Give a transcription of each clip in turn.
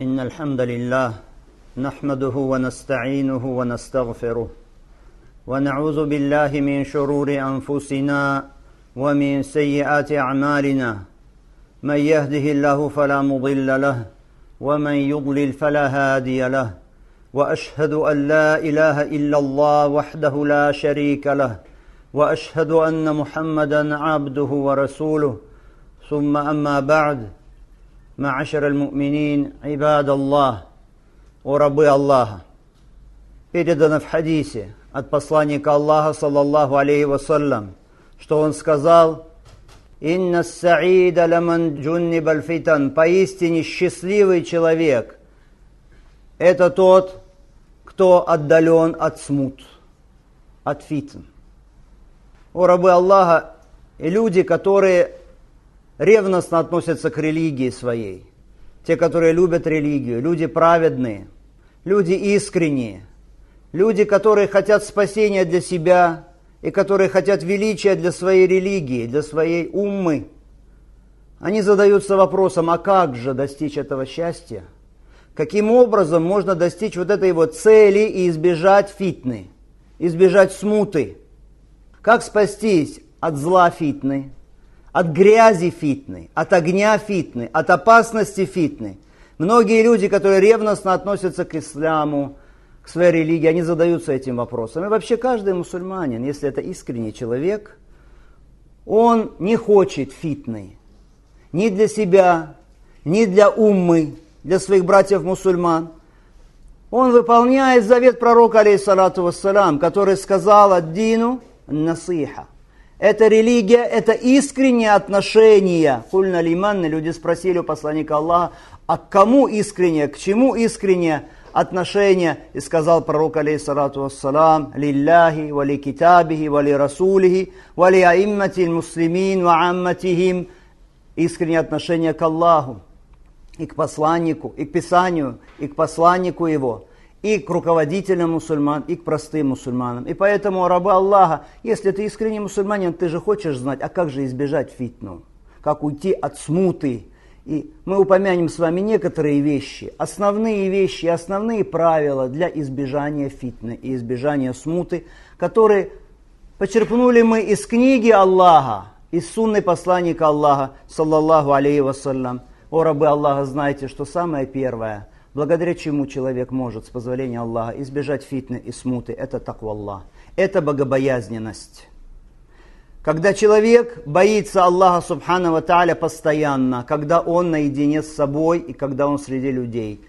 إن الحمد لله نحمده ونستعينه ونستغفره ونعوذ بالله من شرور أنفسنا ومن سيئات أعمالنا من يهده الله فلا مضل له ومن يضلل فلا هادي له وأشهد أن لا إله إلا الله وحده لا شريك له وأشهد أن محمدا عبده ورسوله ثم أما بعد معاشر المؤمنين عباد الله о рабы Аллаха. Передано в хадисе от посланника Аллаха, саллаллаху алейхи вассалям, что он сказал: «Инна ас-саида ляман джуннибаль фитан». Поистине счастливый человек – это тот, кто отдален от смут, от фитн. О рабы Аллаха и люди, которые ревностно относятся к религии своей, те, которые любят религию, люди праведные, люди искренние, люди, которые хотят спасения для себя и которые хотят величия для своей религии, для своей уммы. Они задаются вопросом, а как же достичь этого счастья? Каким образом можно достичь вот этой вот цели и избежать фитны, избежать смуты? Как спастись от зла фитны, от грязи фитны, от огня фитны, от опасности фитны? Многие люди, которые ревностно относятся к исламу, к своей религии, они задаются этим вопросом. И вообще каждый мусульманин, если это искренний человек, он не хочет фитны ни для себя, ни для уммы, для своих братьев-мусульман. Он выполняет завет пророка, алейхиссалату вассалям, который сказал ад-дину насиха. Это религия, это искреннее отношение. Кульна лиманны, люди спросили у посланника Аллаха, а к кому искреннее, к чему искреннее отношение? И сказал пророк, алейхиссалату вассалам, лилляхи, вали китабихи, вали расулихи, вали аиммати муслимин, ва амматихим. Искреннее отношение к Аллаху, и к посланнику, и к Писанию, и к посланнику его, и к руководителям мусульман, и к простым мусульманам. И поэтому, рабы Аллаха, если ты искренний мусульманин, ты же хочешь знать, а как же избежать фитну, как уйти от смуты. И мы упомянем с вами некоторые вещи, основные правила для избежания фитны и избежания смуты, которые почерпнули мы из книги Аллаха, из сунны посланника Аллаха, саллаллаху алейхи вассалям. О рабы Аллаха, знайте, что самое первое, благодаря чему человек может, с позволения Аллаха, избежать фитны и смуты, это такваллах, это богобоязненность. Когда человек боится Аллаха субхану ва тааля постоянно, когда он наедине с собой и когда он среди людей,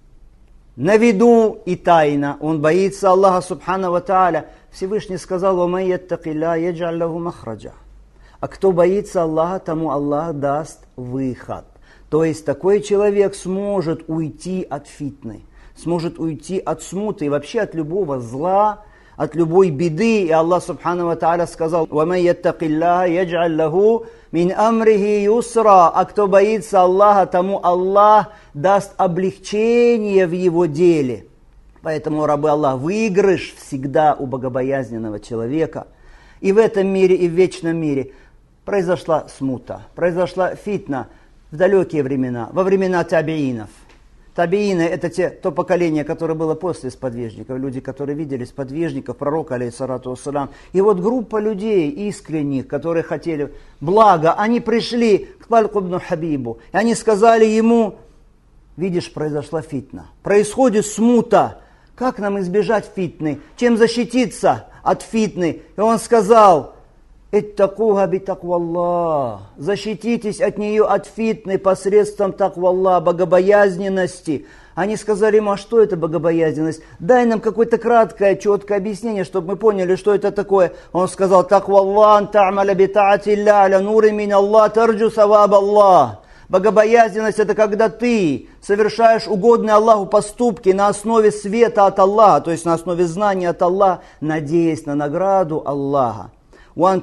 на виду и тайно, он боится Аллаха субхану ва тааля. Всевышний сказал: «Ва ман яттакилля ядж'аль лаху махраджа». А кто боится Аллаха, тому Аллах даст выход. То есть такой человек сможет уйти от фитны, сможет уйти от смуты и вообще от любого зла, от любой беды. И Аллах субхану ва тааля сказал: «Ваман яттакилляха ядж'аль лаху мин амрихи юсра». А кто боится Аллаха, тому Аллах даст облегчение в его деле. Поэтому, рабы Аллаха, выигрыш всегда у богобоязненного человека. И в этом мире, и в вечном мире произошла смута, произошла фитна в далекие времена, во времена табиинов. Табиины – это то поколение, которое было после сподвижников, люди, которые видели сподвижников, пророка, алейхиссалату вассалям. И вот группа людей искренних, которые хотели блага, они пришли к Талку ибн Хабибу, и они сказали ему: видишь, произошла фитна, происходит смута, как нам избежать фитны, чем защититься от фитны? И он сказал: «Иттакуха битакваллах». Защититесь от нее, от фитны, посредством такваллах, богобоязненности. Они сказали ему: а что это богобоязненность? Дай нам какое-то краткое, четкое объяснение, чтобы мы поняли, что это такое. Он сказал: такваллах та'маля бита'атилля аля нури мин Аллах тарджу саваб Аллах. Богобоязненность – это когда ты совершаешь угодные Аллаху поступки на основе света от Аллаха, то есть на основе знания от Аллаха, надеясь на награду Аллаха. И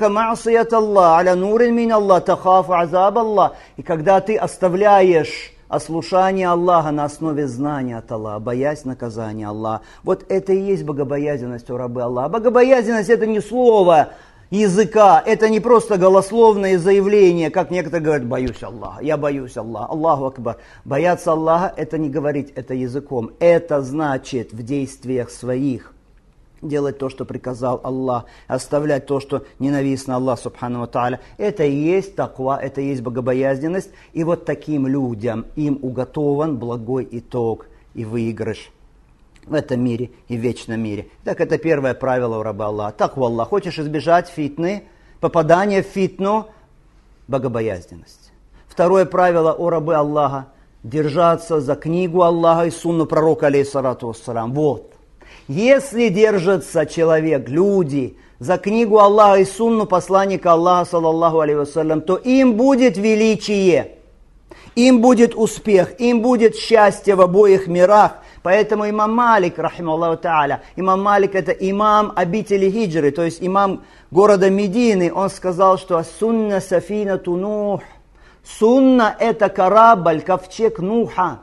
когда ты оставляешь ослушание Аллаха на основе знания от Аллаха, боясь наказания Аллаха, вот это и есть богобоязненность у рабы Аллаха. Богобоязненность – это не слово, языка. Это не просто голословное заявление, как некоторые говорят, боюсь Аллаха, я боюсь Аллаха, Аллаху Акбар. Бояться Аллаха, это не говорить это языком. Это значит в действиях своих делать то, что приказал Аллах, оставлять то, что ненавистно Аллах Субхану ва Тааля. Это и есть таква, это и есть богобоязненность. И вот таким людям им уготован благой итог и выигрыш в этом мире и в вечном мире. Так это первое правило у раба Аллаха. Таква Аллах. Хочешь избежать фитны, попадания в фитну, богобоязненность. Второе правило у рабы Аллаха – держаться за книгу Аллаха и сунну пророка, алейхиссалату вассалам. Вот. Если держится человек, люди, за книгу Аллаха и сунну посланника Аллаха, саллаллаху алейхи вассалям, то им будет величие, им будет успех, им будет счастье в обоих мирах. Поэтому имам Малик, рахималлаху та'аля, имам Малик это имам обители хиджры, то есть имам города Медины, он сказал, что сунна сафинату Нух. Сунна это корабль, ковчег Нуха.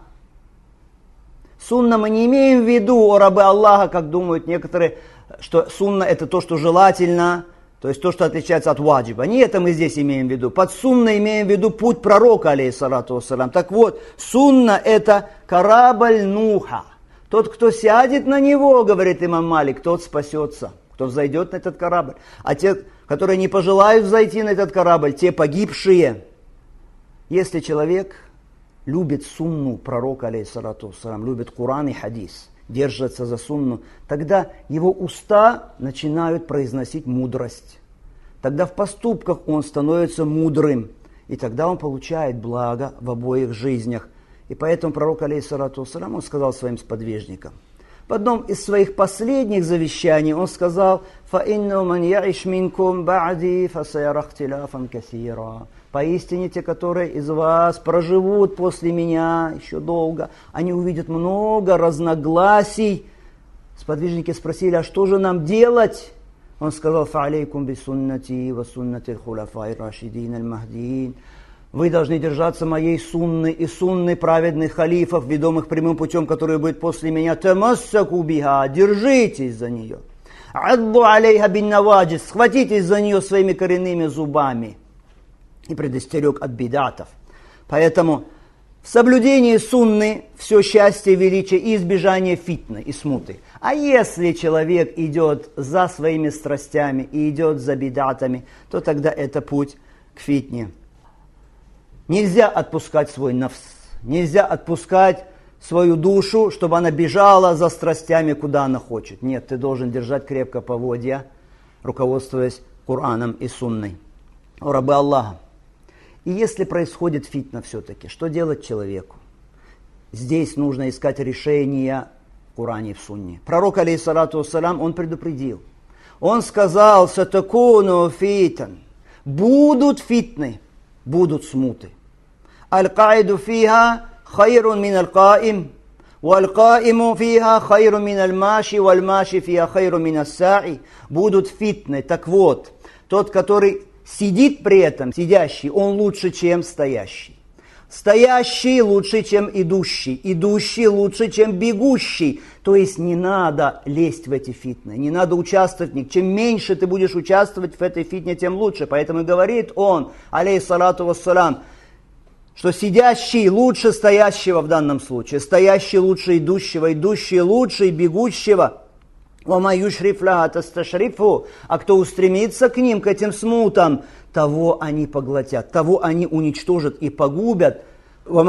Сунна мы не имеем в виду, о рабы Аллаха, как думают некоторые, что сунна это то, что желательно, то есть то, что отличается от ваджиба. Не это мы здесь имеем в виду. Под сунной имеем в виду путь пророка, алейхиссалату вассалам. Так вот, сунна это корабль Нуха. Тот, кто сядет на него, говорит имам Малик, тот спасется, кто взойдет на этот корабль. А те, которые не пожелают взойти на этот корабль, те погибшие. Если человек любит сунну пророка, алейхиссалату вассалам, любит Куран и хадис, держится за сунну, тогда его уста начинают произносить мудрость. Тогда в поступках он становится мудрым, и тогда он получает благо в обоих жизнях. И поэтому пророк, алейхиссалату вассалам, он сказал своим сподвижникам. В одном из своих последних завещаний он сказал: «Фаинну ман яиш минкум ба'ди фасаяра ихтиляфан касира». Поистине те, которые из вас проживут после меня еще долго, они увидят много разногласий. Сподвижники спросили: а что же нам делать? Он сказал: «Фа'алейкум бисуннати ва суннати аль-хуляфаи рашидин аль-махдиин». Вы должны держаться моей сунны и сунны праведных халифов, ведомых прямым путем, которые будут после меня. Тамассаку биха, держитесь за нее. Адду алейха бин наваджис, схватитесь за нее своими коренными зубами. И предостерег от бидатов. Поэтому в соблюдении сунны все счастье, величие и избежание фитны и смуты. А если человек идет за своими страстями и идет за бидатами, то тогда это путь к фитне. Нельзя отпускать свой нафс, нельзя отпускать свою душу, чтобы она бежала за страстями, куда она хочет. Нет, ты должен держать крепко поводья, руководствуясь Кораном и сунной. О рабы Аллаха. И если происходит фитна все-таки, что делать человеку? Здесь нужно искать решения в Коране и в Сунне. Пророк, алейхиссалату вассалам, он предупредил. Он сказал: «Сатакуну фитан». Будут фитны, будут смуты. «Аль-каиду фиха хайрун мин аль-каим, валь-каиму фиха хайрун мин аль-маши, валь-маши фиха хайрун мин ас-саи». Будут фитны. Так вот, тот, который сидит при этом, сидящий, он лучше, чем стоящий. Стоящий лучше, чем идущий. Идущий лучше, чем бегущий. То есть не надо лезть в эти фитны, не надо участвовать в них. Чем меньше ты будешь участвовать в этой фитне, тем лучше. Поэтому говорит он, алейхиссалату вассалам, что сидящий лучше стоящего в данном случае. Стоящий лучше идущего, идущий лучше бегущего. А кто устремится к ним, к этим смутам, того они поглотят, того они уничтожат и погубят. Кто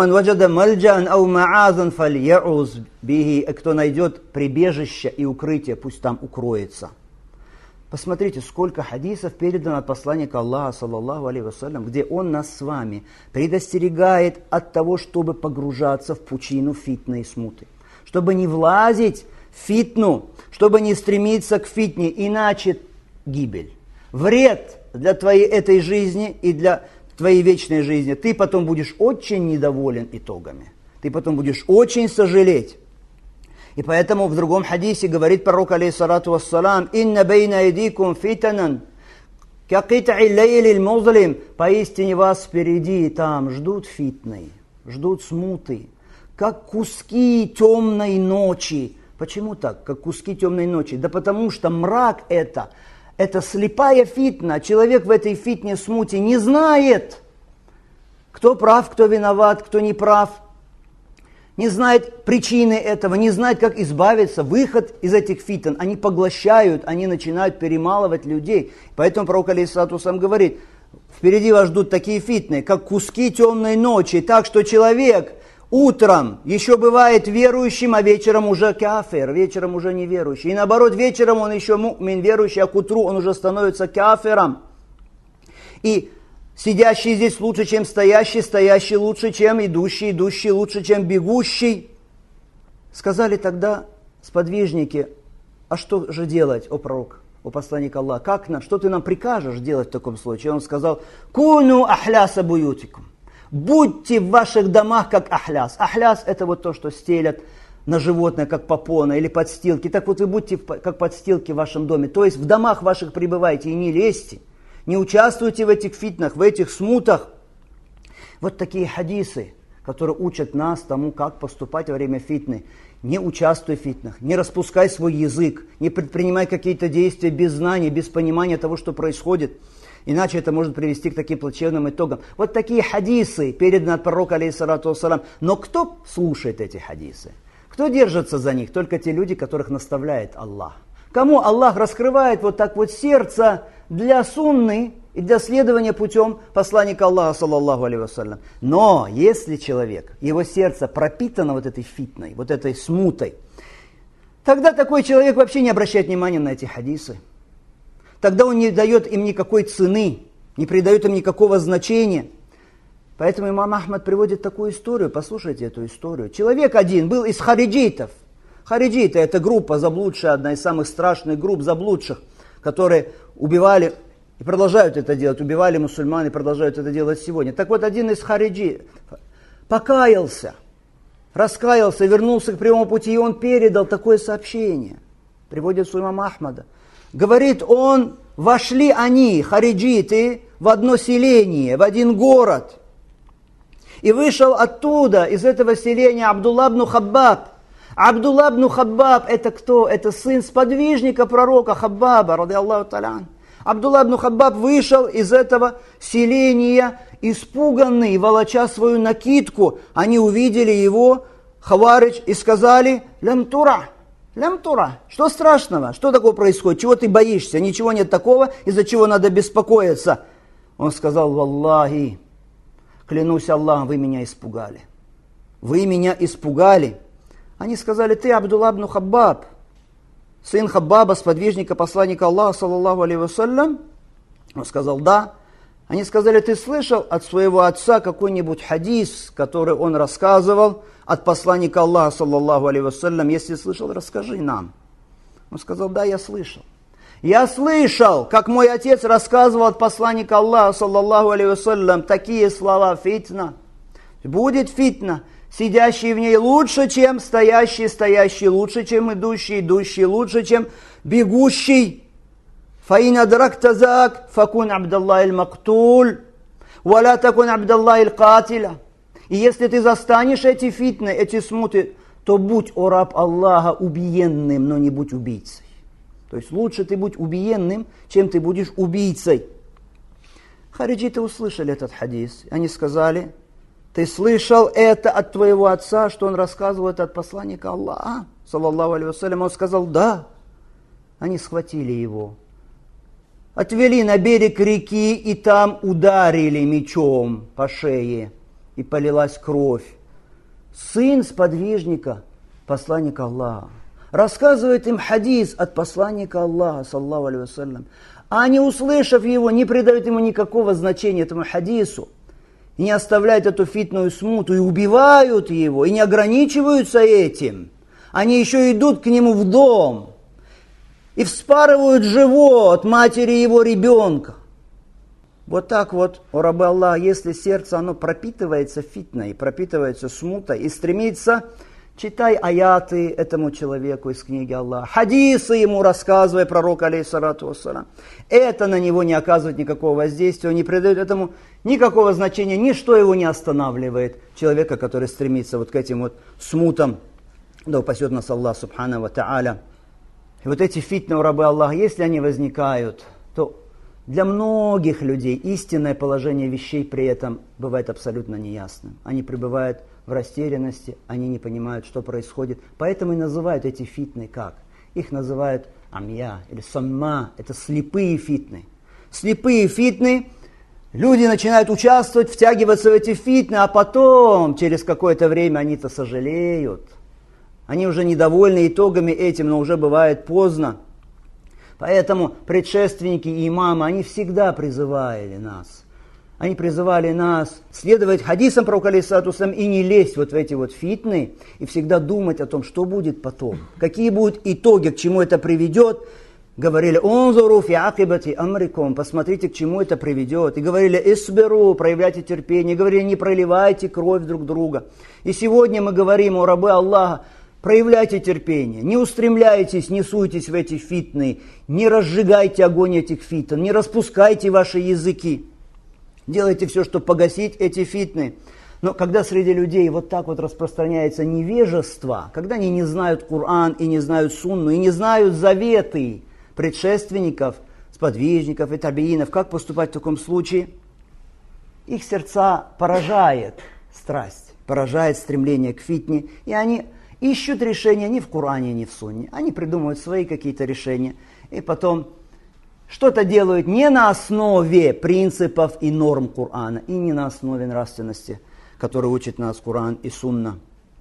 найдет прибежище и укрытие, пусть там укроется. Посмотрите, сколько хадисов передано от посланника Аллаха, саллаллаху алейхи вассалям, где он нас с вами предостерегает от того, чтобы погружаться в пучину фитны и смуты. Чтобы не влазить в фитну, чтобы не стремиться к фитне, иначе гибель. Вред для твоей этой жизни и для твоей вечной жизни. Ты потом будешь очень недоволен итогами. Ты потом будешь очень сожалеть. И поэтому в другом хадисе говорит пророк, алейхиссалату вассалам: «Инна бейна айдикум фитанан, ка кит'и лейлил музлим». Поистине вас впереди там ждут фитны, ждут смуты, как куски темной ночи. Почему так, как куски темной ночи? Да потому что мрак это это слепая фитна. Человек в этой фитне смуте не знает, кто прав, кто виноват, кто не прав. Не знает причины этого, не знает, как избавиться. Выход из этих фитн. Они поглощают, они начинают перемалывать людей. Поэтому пророк алейхиссалату вассалам говорит, впереди вас ждут такие фитны, как куски темной ночи. Так что человек утром еще бывает верующим, а вечером уже кафир, вечером уже неверующий. И наоборот, вечером он еще му'мин, верующий, а к утру он уже становится кафиром. И сидящий здесь лучше, чем стоящий, стоящий лучше, чем идущий, идущий лучше, чем бегущий. Сказали тогда сподвижники, а что же делать, о пророк, о посланник Аллаха, как нам, что ты нам прикажешь делать в таком случае? Он сказал, куну ахляса буютикум. Будьте в ваших домах как ахляс. Ахляс это вот то, что стелят на животное, как попона или подстилки. Так вот вы будьте как подстилки в вашем доме. То есть в домах ваших пребывайте и не лезьте. Не участвуйте в этих фитнах, в этих смутах. Вот такие хадисы, которые учат нас тому, как поступать во время фитны. Не участвуй в фитнах, не распускай свой язык, не предпринимай какие-то действия без знания, без понимания того, что происходит. Иначе это может привести к таким плачевным итогам. Вот такие хадисы переданы от пророка, алейхиссалату вассалам. Но кто слушает эти хадисы? Кто держится за них? Только те люди, которых наставляет Аллах. Кому Аллах раскрывает вот так вот сердце для сунны и для следования путем посланника Аллаха, саллаллаху алейхи вассалям. Но если человек, его сердце пропитано вот этой фитной, вот этой смутой, тогда такой человек вообще не обращает внимания на эти хадисы. Тогда он не дает им никакой цены, не придает им никакого значения. Поэтому имам Ахмад приводит такую историю, послушайте эту историю. Человек один был из хариджитов. Хариджиты – это группа заблудшая, одна из самых страшных групп заблудших, которые убивали и продолжают это делать, убивали мусульман и продолжают это делать сегодня. Так вот, один из хариджитов покаялся, раскаялся, вернулся к прямому пути, и он передал такое сообщение. Приводит с имама Ахмада. Говорит он, вошли они, хариджиты, в одно селение, в один город. И вышел оттуда, из этого селения, Абдулла ибн Хаббаб. Абдулла ибн Хаббаб это кто? Это сын сподвижника пророка Хаббаба, ради Аллаху та'аля. Абдулла ибн Хаббаб вышел из этого селения, испуганный, волоча свою накидку. Они увидели его, хаваридж, и сказали, лям тура. Что страшного? Что такого происходит? Чего ты боишься? Ничего нет такого, из-за чего надо беспокоиться. Он сказал, валлахи, клянусь Аллахом, вы меня испугали. Вы меня испугали. Они сказали, ты Абдулла ибн Хаббаб, сын Хаббаба, сподвижника посланника Аллаха, саллаллаху алейхи вассалям? Он сказал, да. Они сказали, ты слышал от своего отца какой-нибудь хадис, который он рассказывал от посланника Аллаха, саллаллаху алейхи вассалям? Если слышал, расскажи нам. Он сказал, да, я слышал. Я слышал, как мой отец рассказывал от посланника Аллаха, саллаллаху алейхи вассалям, такие слова: фитна. Будет фитна, сидящий в ней лучше, чем стоящий, стоящий лучше, чем идущий, идущий лучше, чем бегущий. فإن أدركت ذاك فكن عبد الله المقتول ولا تكن عبد الله القاتل. И если ты застанешь эти фитны, эти смуты, то будь, о раб Аллаха, убиенным, но не будь убийцей. То есть лучше ты будь убиенным, чем ты будешь убийцей. Хариджиты услышали этот хадис. Они сказали, ты слышал это от твоего отца, что он рассказывал это от посланника Аллаха, саллаллаху алейхи вассалям? Он сказал, да. Они схватили его, отвели на берег реки и там ударили мечом по шее, и полилась кровь. Сын сподвижника, посланника Аллаха, рассказывает им хадис от посланника Аллаха, саллаллаху алейхи вассалям. А не услышав его, не придают ему никакого значения этому хадису, и не оставляют эту фитную смуту, и убивают его, и не ограничиваются этим. Они еще идут к нему в дом и вспарывают живот матери его ребенка. Вот так вот, о рабы Аллаха, если сердце оно пропитывается фитной, пропитывается смутой и стремится, читай аяты этому человеку из книги Аллаха, хадисы ему рассказывай, пророк, алейхиссалату вассалям. Это на него не оказывает никакого воздействия, не придает этому никакого значения, ничто его не останавливает. Человека, который стремится вот к этим вот смутам, да упасет нас Аллах, субхана ва та'аля. И вот эти фитны у рабы Аллаха, если они возникают, то для многих людей истинное положение вещей при этом бывает абсолютно неясным. Они пребывают в растерянности, они не понимают, что происходит. Поэтому и называют эти фитны как? Их называют амья или самма. Это слепые фитны. Слепые фитны, люди начинают участвовать, втягиваться в эти фитны, а потом, через какое-то время, они-то сожалеют. Они уже недовольны итогами этим, но уже бывает поздно. Поэтому предшественники и имамы, они всегда призывали нас. Они призывали нас следовать хадисам пророка алейхиссалату вассалям и не лезть вот в эти вот фитны, и всегда думать о том, что будет потом, какие будут итоги, к чему это приведет. Говорили, унзуру фи акибати амрикум, посмотрите, к чему это приведет. И говорили, исберу, проявляйте терпение. И говорили, не проливайте кровь друг друга. И сегодня мы говорим, о рабы Аллаха, проявляйте терпение, не устремляйтесь, не суйтесь в эти фитны, не разжигайте огонь этих фитн, не распускайте ваши языки. Делайте все, чтобы погасить эти фитны. Но когда среди людей вот так вот распространяется невежество, когда они не знают Коран и не знают Сунну, и не знают заветы предшественников, сподвижников и табиинов, как поступать в таком случае, их сердца поражает страсть, поражает стремление к фитне, и они ищут решения ни в Коране, ни в Сунне. Они придумывают свои какие-то решения, и потом что-то делают не на основе принципов и норм Корана, и не на основе нравственности, которую учит нас Коран и Сунна.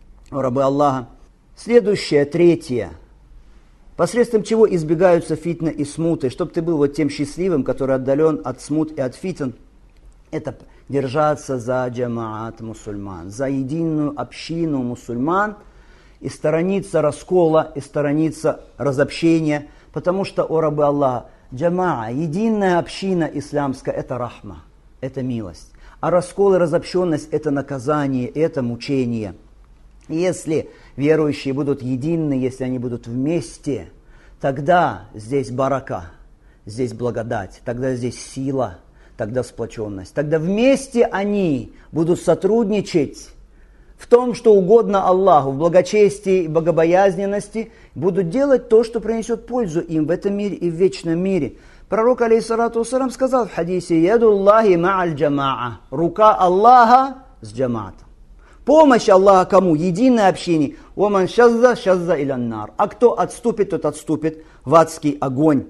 О рабы Аллаха. Следующее, третье. Посредством чего избегаются фитны и смуты, чтобы ты был вот тем счастливым, который отдален от смут и от фитн, это держаться за джамаат мусульман, за единую общину мусульман, и сторониться раскола, и сторониться разобщения, потому что, о рабы Аллаха, джамаа, единая община исламская, это рахма, это милость. А раскол и разобщенность – это наказание, это мучение. И если верующие будут едины, если они будут вместе, тогда здесь барака, здесь благодать, тогда здесь сила, тогда сплоченность. Тогда вместе они будут сотрудничать в том, что угодно Аллаху, в благочестии и богобоязненности, будут делать то, что принесет пользу им в этом мире и в вечном мире. Пророк, алейхиссалату вассалям, сказал в хадисе, «Ядуллахи ма'аль джамаа», рука Аллаха с джамаатом. Помощь Аллаха кому? Единой общине. «Оман шазза, шазза иляннар». А кто отступит, тот отступит в адский огонь.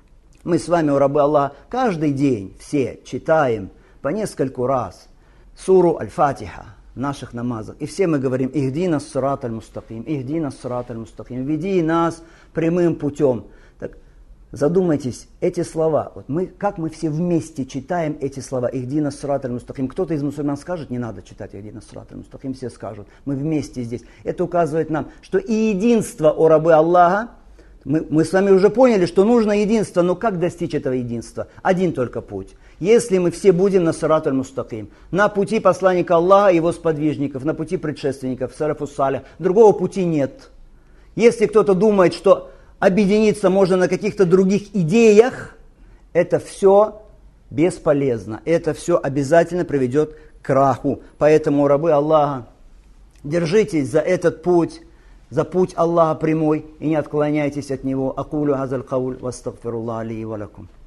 Мы с вами, о рабы Аллаха, каждый день все читаем по нескольку раз суру Аль-Фатиха в наших намазах. И все мы говорим, «Ихдина ссират аль-мустаким», «Ихдина ссират аль-мустаким», «Веди нас прямым путем». Так, задумайтесь, эти слова, вот как мы все вместе читаем эти слова, «Ихдина ссират аль-мустаким». Кто-то из мусульман скажет, не надо читать «Ихдина ссират аль-мустаким», все скажут, мы вместе здесь. Это указывает нам, что и единство, о рабы Аллаха, мы с вами уже поняли, что нужно единство, но как достичь этого единства? Один только путь. Если мы все будем на сират аль-мустаким, на пути посланника Аллаха и его сподвижников, на пути предшественников, салафу салих, другого пути нет. Если кто-то думает, что объединиться можно на каких-то других идеях, это все бесполезно. Это все обязательно приведет к краху. Поэтому, рабы Аллаха, держитесь за этот путь, за путь Аллаха прямой и не отклоняйтесь от него. Акулю хазаль кауль вастагфируллах ли ва лакум.